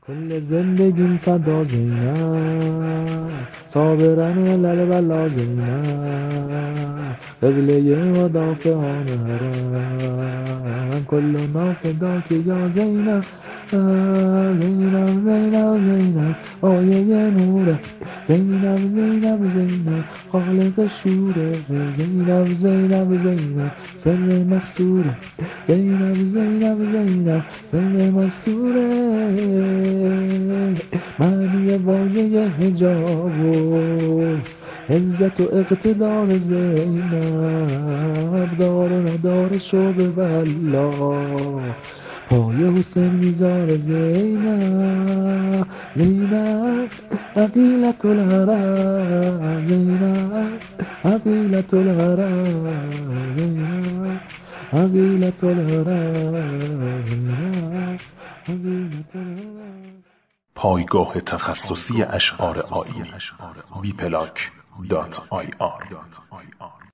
کل زندگیم فدا زینب، صابرانه لالبلا زینب، قبله مدافعان حرم، کلنا فداک یا زینب. زینب زینب زینب آیه نوره، زینب زینب زینب خالق شوره، زینب زینب زینب سر مستوره، زینب زینب زینب سر مستوره. معنی واژه حجاب و عزت و اقتدار زینب، دار و ندار شعب والله، پای حسین میذاره زینب. زینب عقیلت الحرم، زینب عقیلت الحرم، زینب عقیلت الحرم، زینب عقیلت الحرم. پایگاه تخصصی اشعار آیینی bplank.ir